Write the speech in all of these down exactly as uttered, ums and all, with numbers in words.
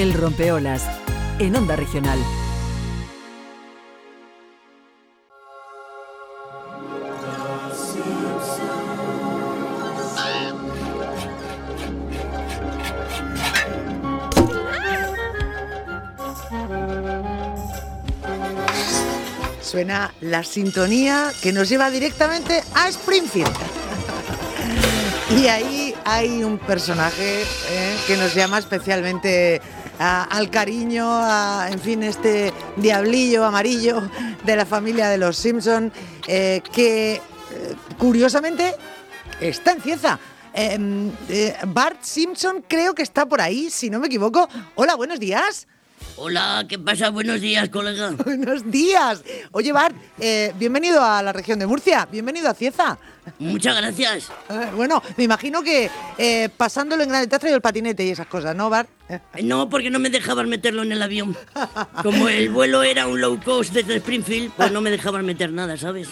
El Rompeolas, en Onda Regional. Suena la sintonía que nos lleva directamente a Springfield. Y ahí hay un personaje eh, que nos llama especialmente a, al cariño, a, en fin, este diablillo amarillo de la familia de los Simpson, eh, que eh, curiosamente está en Cieza. Eh, eh, Bart Simpson creo que está por ahí, si no me equivoco. Hola, buenos días. Hola, ¿qué pasa? Buenos días, colega. Buenos días. Oye, Bart, eh, bienvenido a la región de Murcia, bienvenido a Cieza. Muchas gracias. Eh, bueno, me imagino que eh, pasándolo en grande te has traído el patinete y esas cosas, ¿no, Bart? Eh. No, porque no me dejaban meterlo en el avión. Como el vuelo era un low cost desde Springfield, pues no me dejaban meter nada, ¿sabes?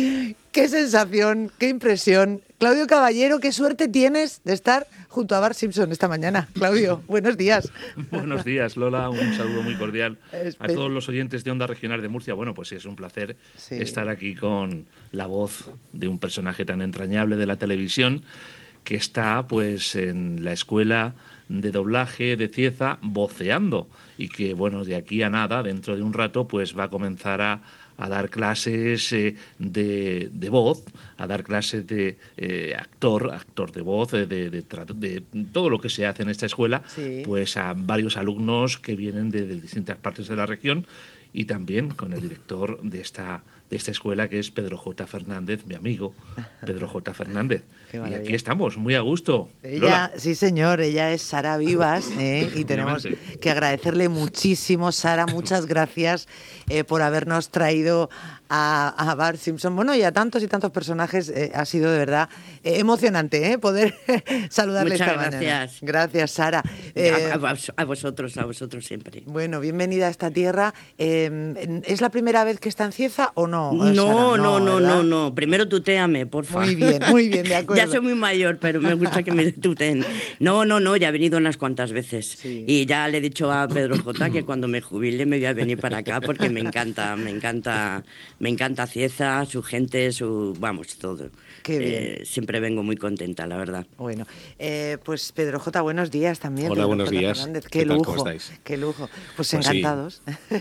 Qué sensación, qué impresión. Claudio Caballero, qué suerte tienes de estar junto a Bart Simpson esta mañana. Claudio, buenos días. Buenos días, Lola. Un saludo muy cordial a todos los oyentes de Onda Regional de Murcia. Bueno, pues sí, es un placer sí. estar aquí con la voz de un personaje tan entrañable de la televisión que está pues en la escuela de doblaje de Cieza voceando y que, bueno, de aquí a nada, dentro de un rato, pues va a comenzar a a dar clases eh, de, de voz, a dar clases de eh, actor, actor de voz, de, de, de, de todo lo que se hace en esta escuela, sí. pues a varios alumnos que vienen de, de distintas partes de la región y también con el director de esta, de esta escuela, que es Pedro J. Fernández, mi amigo Pedro J. Fernández. Y aquí estamos, muy a gusto. Ella, Lola. Sí, señor, ella es Sara Vivas ¿eh? y tenemos que agradecerle muchísimo, Sara, muchas gracias eh, por habernos traído a, a Bart Simpson, bueno, y a tantos y tantos personajes. Eh, ha sido de verdad eh, emocionante ¿eh? poder saludarle muchas esta gracias. mañana. Gracias, Sara. Eh, a, a, a vosotros, a vosotros siempre. Bueno, bienvenida a esta tierra. Eh, ¿Es la primera vez que está en Cieza o no? No, Sara? no, no, no, ¿verdad? no, no. Primero tutéame, por favor. Muy bien, muy bien, de acuerdo. Ya soy muy mayor, pero me gusta que me tuteen. No, no, no, ya he venido unas cuantas veces. Sí. Y ya le he dicho a Pedro J. que cuando me jubile me voy a venir para acá porque me encanta, me encanta, me encanta Cieza, su gente, su, vamos, todo. Qué bien. Eh, siempre vengo muy contenta, la verdad. Bueno, eh, pues Pedro J., buenos días también. Hola, Pedro buenos J. días. Fernández. Qué, ¿Qué tal? lujo, ¿Cómo estáis? Qué lujo. Pues, pues encantados. Sí.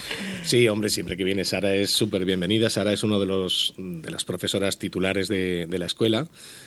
sí, hombre, siempre que viene Sara es súper bienvenida. Sara es uno de los de las profesoras titulares de, de la escuela.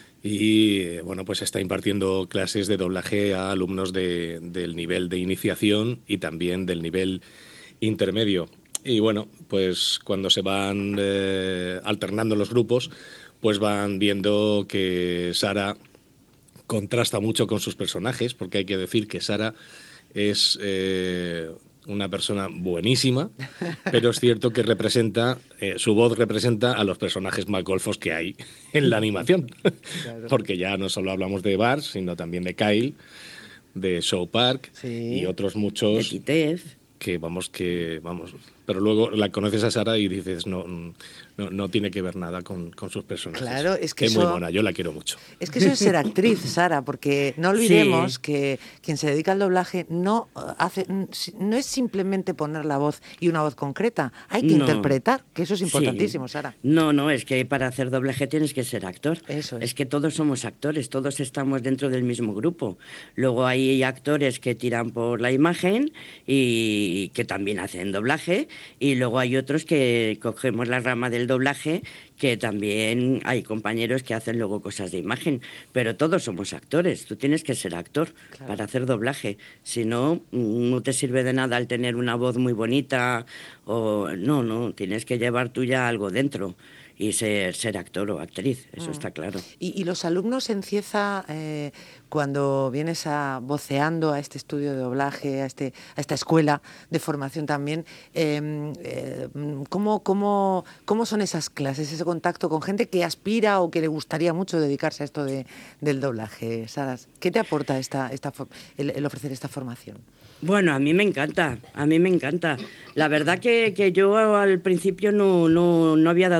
Y bueno, pues está impartiendo clases de doblaje a alumnos de, del nivel de iniciación y también del nivel intermedio. Y bueno, pues cuando se van eh, alternando los grupos, pues van viendo que Sara contrasta mucho con sus personajes, porque hay que decir que Sara es eh, una persona buenísima, pero es cierto que representa, eh, su voz representa a los personajes más golfos que hay en la animación. Claro. Porque ya no solo hablamos de Bart, sino también de Kyle, de South Park sí. y otros muchos. De Titef. Que vamos, que vamos. Pero luego la conoces a Sara y dices, no, no, no tiene que ver nada con, con sus personajes. Claro, es que es eso, muy buena, yo la quiero mucho. Es que eso es ser actriz, Sara, porque no olvidemos sí. que quien se dedica al doblaje no hace, no es simplemente poner la voz y una voz concreta, hay que no. interpretar, que eso es importantísimo, sí. Sara. No, no, es que para hacer doblaje tienes que ser actor. Eso es. Es que todos somos actores, todos estamos dentro del mismo grupo. Luego hay actores que tiran por la imagen y que también hacen doblaje. Y luego hay otros que cogemos la rama del doblaje, que también hay compañeros que hacen luego cosas de imagen, pero todos somos actores, tú tienes que ser actor claro. para hacer doblaje, si no, no te sirve de nada el tener una voz muy bonita, o no, no, tienes que llevar tú ya algo dentro. Y ser, ser actor o actriz, eso mm. está claro. ¿Y, y los alumnos en Cieza, eh, cuando vienes a voceando a este estudio de doblaje, a, este, a esta escuela de formación también, eh, eh, ¿cómo, cómo, ¿cómo son esas clases, ese contacto con gente que aspira o que le gustaría mucho dedicarse a esto de, del doblaje, Saras? ¿Qué te aporta esta, esta, el, el ofrecer esta formación? Bueno, a mí me encanta, a mí me encanta. La verdad que, que yo al principio no, no, no había dado nunca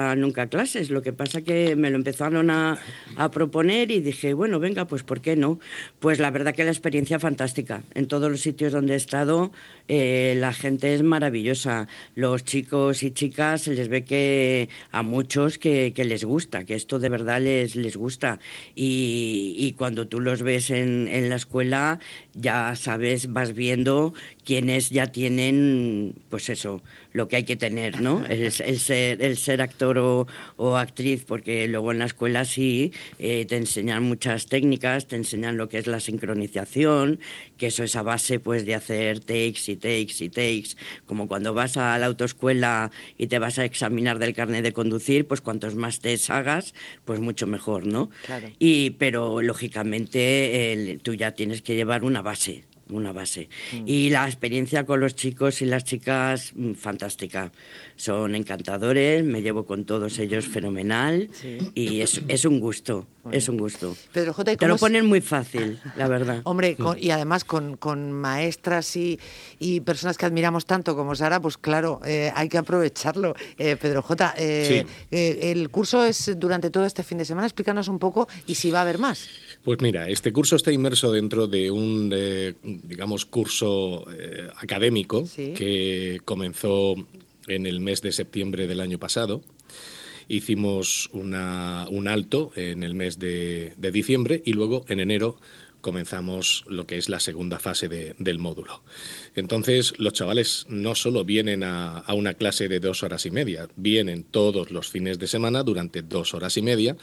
nunca, nunca clases. Lo que pasa que me lo empezaron a, a proponer y dije, bueno, venga, pues ¿por qué no? Pues la verdad que la experiencia fantástica. En todos los sitios donde he estado, eh, la gente es maravillosa. Los chicos y chicas se les ve que a muchos que, que les gusta, que esto de verdad les, les gusta. Y, y cuando tú los ves en, en la escuela, ya sabes, vas viendo quienes ya tienen, pues eso, lo que hay que tener, ¿no? El, el, ser, el ser actor o, o actriz, porque luego en la escuela sí eh, te enseñan muchas técnicas, te enseñan lo que es la sincronización, que eso es a base pues de hacer takes y takes y takes, como cuando vas a la autoescuela y te vas a examinar del carnet de conducir, pues cuantos más takes hagas, pues mucho mejor, ¿no? Claro. Y, pero lógicamente el, tú ya tienes que llevar una base. una base. Mm. Y la experiencia con los chicos y las chicas, fantástica. Son encantadores, me llevo con todos ellos fenomenal, sí. Y es, es un gusto, bueno. es un gusto. Pedro J, te lo es... ponen muy fácil, la verdad. Hombre, con, y además con, con maestras y, y personas que admiramos tanto como Sara, pues claro, eh, hay que aprovecharlo. Eh, Pedro J, eh, sí. eh, el curso es durante todo este fin de semana, explícanos un poco y si va a haber más. Pues mira, este curso está inmerso dentro de un, eh, digamos, curso eh, académico, ¿sí?, que comenzó en el mes de septiembre del año pasado. Hicimos una, un alto en el mes de, de diciembre y luego en enero comenzamos lo que es la segunda fase de, del módulo. Entonces, los chavales no solo vienen a, a una clase de dos horas y media, vienen todos los fines de semana durante dos horas y media.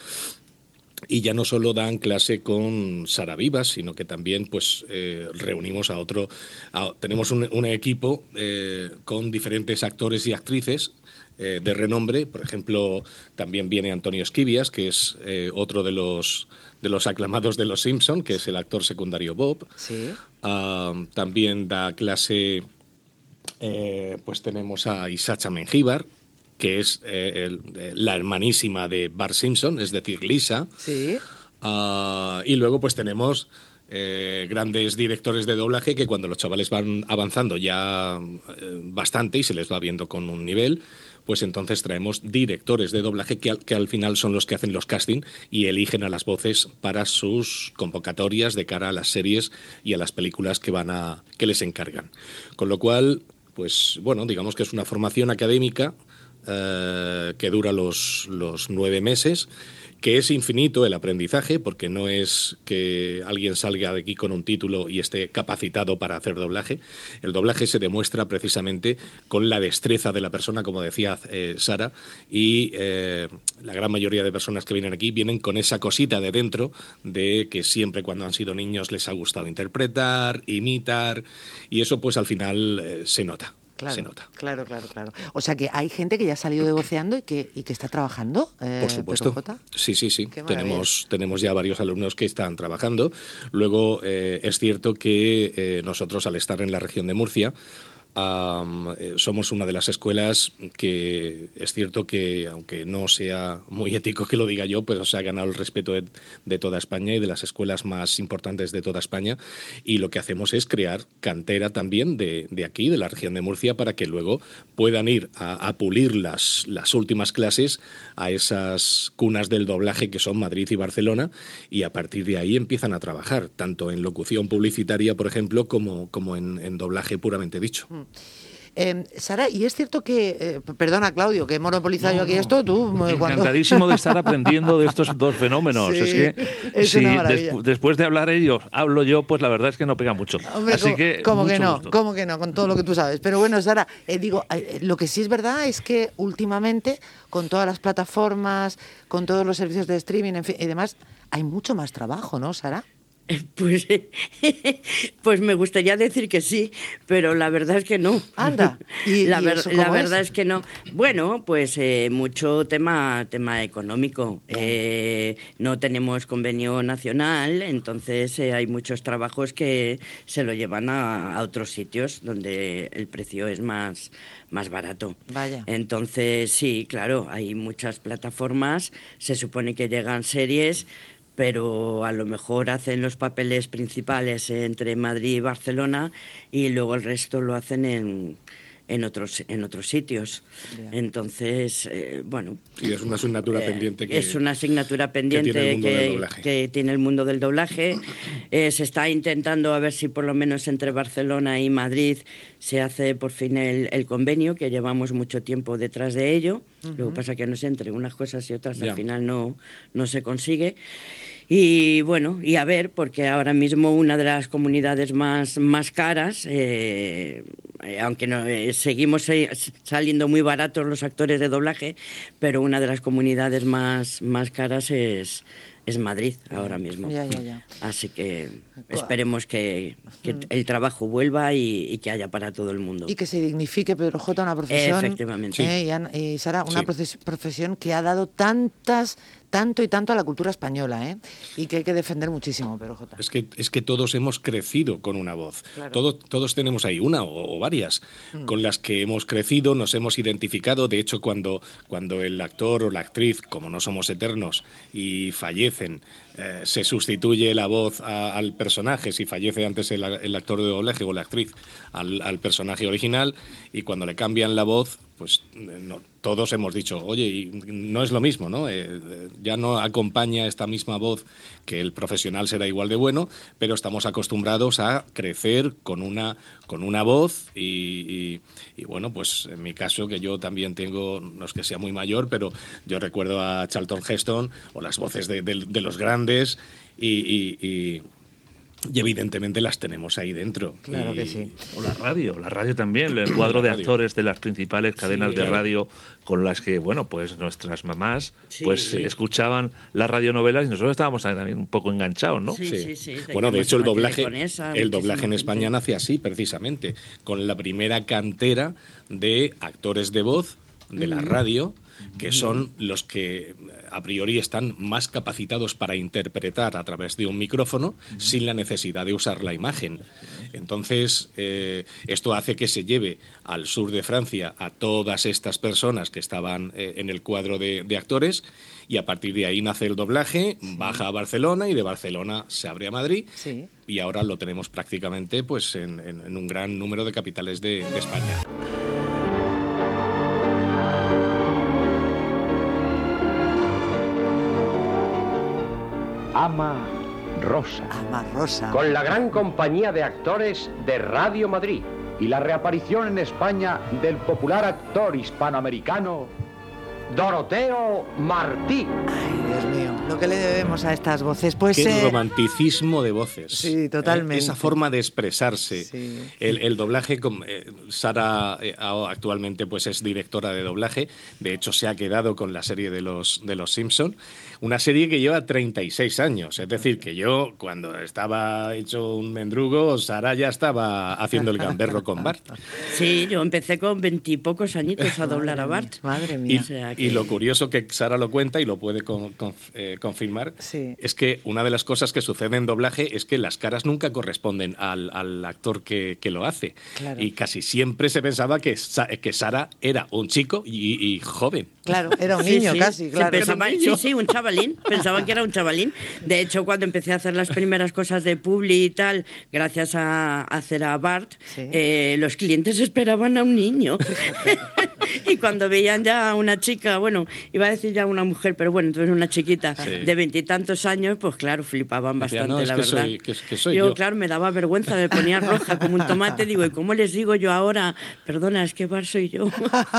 Y ya no solo dan clase con Sara Vivas, sino que también pues eh, reunimos a otro... A, tenemos un, un equipo eh, con diferentes actores y actrices eh, de renombre. Por ejemplo, también viene Antonio Esquivias, que es eh, otro de los, de los aclamados de Los Simpson, que es el actor secundario Bob. Sí. Uh, también da clase... Eh, pues tenemos a Isacha Mengíbar, que es eh, el, eh, la hermanísima de Bart Simpson, es decir, Lisa. Sí. Uh, y luego pues tenemos eh, grandes directores de doblaje que cuando los chavales van avanzando ya eh, bastante y se les va viendo con un nivel, pues entonces traemos directores de doblaje que al, que al final son los que hacen los casting y eligen a las voces para sus convocatorias de cara a las series y a las películas que, van a, que les encargan. Con lo cual, pues bueno, digamos que es una formación académica Uh, que dura los, los nueve meses, que es infinito el aprendizaje, porque no es que alguien salga de aquí con un título y esté capacitado para hacer doblaje. El doblaje se demuestra precisamente con la destreza de la persona, como decía eh, Sara, y eh, la gran mayoría de personas que vienen aquí vienen con esa cosita de dentro de que siempre cuando han sido niños les ha gustado interpretar, imitar, y eso pues al final eh, se nota. Claro, se nota. Claro, claro, claro. O sea que hay gente que ya ha salido de voceando y que, y que está trabajando. Eh, Por supuesto. Pedro J. Sí, sí, sí. Tenemos, tenemos ya varios alumnos que están trabajando. Luego eh, es cierto que eh, nosotros, al estar en la región de Murcia, Um, eh, somos una de las escuelas que es cierto que, aunque no sea muy ético que lo diga yo, pero se ha ganado el respeto de, de toda España y de las escuelas más importantes de toda España, y lo que hacemos es crear cantera también de, de aquí, de la región de Murcia, para que luego puedan ir a, a pulir las, las últimas clases a esas cunas del doblaje que son Madrid y Barcelona, y a partir de ahí empiezan a trabajar, tanto en locución publicitaria, por ejemplo, como, como en, en doblaje puramente dicho. Eh, Sara, y es cierto que, eh, perdona Claudio, que he monopolizado no, yo aquí no. esto, tú... Encantadísimo cuando... de estar aprendiendo de estos dos fenómenos. Sí, es que es si des, después de hablar ellos, hablo yo, pues la verdad es que no pega mucho. Hombre, Así como, que como mucho que no, gusto. como que no, con todo lo que tú sabes. Pero bueno, Sara, eh, digo, eh, lo que sí es verdad es que últimamente, con todas las plataformas, con todos los servicios de streaming, en fin, y demás, hay mucho más trabajo, ¿no, Sara? Pues, pues me gustaría decir que sí, pero la verdad es que no. Anda. ¿Y, la y ver, eso la cómo verdad es? es que no. Bueno, pues eh, mucho tema, tema económico. Eh, no tenemos convenio nacional, entonces eh, hay muchos trabajos que se lo llevan a, a otros sitios donde el precio es más, más barato. Vaya. Entonces, sí, claro, hay muchas plataformas, se supone que llegan series, pero a lo mejor hacen los papeles principales entre Madrid y Barcelona y luego el resto lo hacen en, en otros en otros sitios. Bien. Entonces, eh, bueno... Y es una asignatura eh, pendiente que... Es una asignatura pendiente que tiene el mundo, que, del, doblaje. Que tiene el mundo del doblaje. Eh, se está intentando a ver si por lo menos entre Barcelona y Madrid se hace por fin el, el convenio, que llevamos mucho tiempo detrás de ello. Uh-huh. Lo que pasa es que no sé, entre unas cosas y otras yeah. al final no, no se consigue. Y bueno, y a ver, porque ahora mismo una de las comunidades más, más caras, eh, aunque no, eh, seguimos eh, saliendo muy baratos los actores de doblaje, pero una de las comunidades más, más caras es, es Madrid ahora mismo. Ya, ya, ya. Así que esperemos que, que el trabajo vuelva y, y que haya para todo el mundo. Y que se dignifique, Pedro J, una profesión. Efectivamente. Eh, y, Ana, y Sara, una sí. profesión que ha dado tantas... tanto y tanto a la cultura española, ¿eh? Y que hay que defender muchísimo, Pedro J. Es que, es que todos hemos crecido con una voz. Claro. Todos, todos tenemos ahí una o, o varias mm. con las que hemos crecido, nos hemos identificado. De hecho, cuando, cuando el actor o la actriz, como no somos eternos, y fallecen, eh, se sustituye la voz a, al personaje, si fallece antes el, el actor de doblaje o la actriz al, al personaje original, y cuando le cambian la voz, pues no, todos hemos dicho, oye, y no es lo mismo, ¿no? Eh, ya no acompaña esta misma voz, que el profesional será igual de bueno, pero estamos acostumbrados a crecer con una, con una voz y, y, y bueno, pues en mi caso, que yo también tengo, no es que sea muy mayor, pero yo recuerdo a Charlton Heston o las voces de, de, de los grandes y... y, y Y evidentemente las tenemos ahí dentro. Claro y... que sí. O la radio, la radio también, el cuadro de actores de las principales cadenas sí, de radio con las que, bueno, pues nuestras mamás sí, pues sí. escuchaban las radionovelas y nosotros estábamos también un poco enganchados, ¿no? Sí, sí, sí. sí. Bueno, de hecho el doblaje, esa, el doblaje en España nace así, precisamente, con la primera cantera de actores de voz de la radio, que son los que a priori están más capacitados para interpretar a través de un micrófono uh-huh. sin la necesidad de usar la imagen. Entonces, eh, esto hace que se lleve al sur de Francia a todas estas personas que estaban eh, en el cuadro de, de actores, y a partir de ahí nace el doblaje, sí. baja a Barcelona y de Barcelona se abre a Madrid sí. y ahora lo tenemos prácticamente pues, en, en, en un gran número de capitales de, de España. Ama Rosa. Ama Rosa. Con la gran compañía de actores de Radio Madrid. Y la reaparición en España del popular actor hispanoamericano Doroteo Martí. Ay, Dios mío, lo que le debemos a estas voces. Pues, Qué eh... romanticismo de voces. Sí, totalmente. Eh, esa forma de expresarse. Sí. El, el doblaje, eh, Sara eh, actualmente pues es directora de doblaje. De hecho, se ha quedado con la serie de los, de los Simpson. Una serie que lleva treinta y seis años. Es decir, que yo, cuando estaba hecho un mendrugo, Sara ya estaba haciendo el gamberro con Bart. Sí, yo empecé con veintipocos añitos a doblar a Bart. Madre mía. Y, o sea que... y lo curioso que Sara lo cuenta y lo puede con, con, eh, confirmar, sí. es que una de las cosas que sucede en doblaje es que las caras nunca corresponden al, al actor que, que lo hace. Claro. Y casi siempre se pensaba que, que Sara era un chico y, y joven. Claro, era un niño sí, sí. casi, claro. Pensaba, sí, sí, un chavalín. Pensaban que era un chavalín. De hecho, cuando empecé a hacer las primeras cosas de Publi y tal, gracias a, a hacer a Bart, sí. eh, los clientes esperaban a un niño. Y cuando veían ya a una chica, bueno, iba a decir ya una mujer, pero bueno, entonces una chiquita sí. de veintitantos años, pues claro, flipaban bastante, no, es la que verdad. Soy, que, que soy yo, yo, claro, me daba vergüenza, me ponía roja como un tomate. Digo, ¿y cómo les digo yo ahora? Perdona, es que Bart soy yo.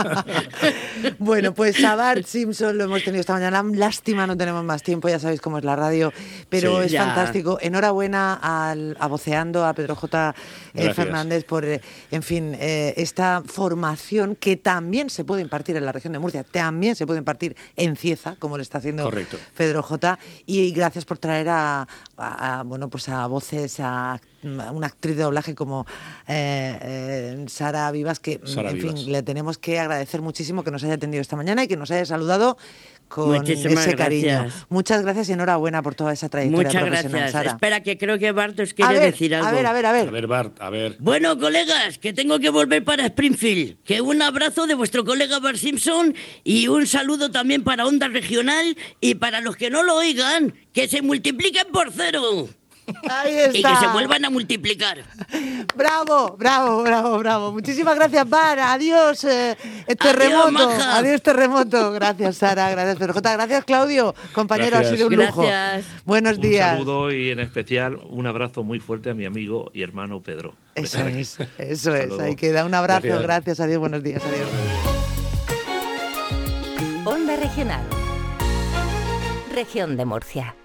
Bueno, pues a Bart Simpson lo hemos tenido esta mañana. Lástima, no tenemos más tiempo, ya sabéis cómo es la radio, pero sí, es ya. fantástico. Enhorabuena al, a Voceando, a Pedro J. Eh, Fernández por, eh, en fin, eh, esta formación que también se puede impartir en la región de Murcia, también se puede impartir en Cieza, como lo está haciendo Correcto. Pedro J. Y gracias por traer a, a, a bueno, pues a voces, a una actriz de doblaje como eh, eh, Sara Vivas, que Sara en Vivas. fin, le tenemos que agradecer muchísimo que nos haya atendido esta mañana y que nos haya saludado con Muchísimas ese cariño. Gracias. Muchas gracias y enhorabuena por toda esa trayectoria Muchas profesional, gracias. Sara. Espera, que creo que Bart os quiere a ver, decir algo. A ver, a ver, a ver. A ver, Bart, a ver. Bueno, colegas, que tengo que volver para Springfield. Que un abrazo de vuestro colega Bart Simpson y un saludo también para Onda Regional y para los que no lo oigan, que se multipliquen por cero. Ahí está. Y que se vuelvan a multiplicar. Bravo, bravo, bravo, bravo. Muchísimas gracias, Mar. Adiós, eh, terremoto. Adiós, Adiós, terremoto. Gracias, Sara. Gracias, P J. Gracias, Claudio. Compañero, Gracias. ha sido un lujo. Gracias. Buenos días. Un saludo y en especial un abrazo muy fuerte a mi amigo y hermano Pedro. Eso es, eso Hasta es. luego. Ahí queda. Un abrazo. Gracias. Gracias. Adiós, buenos días. Adiós. Onda Regional. Región de Murcia.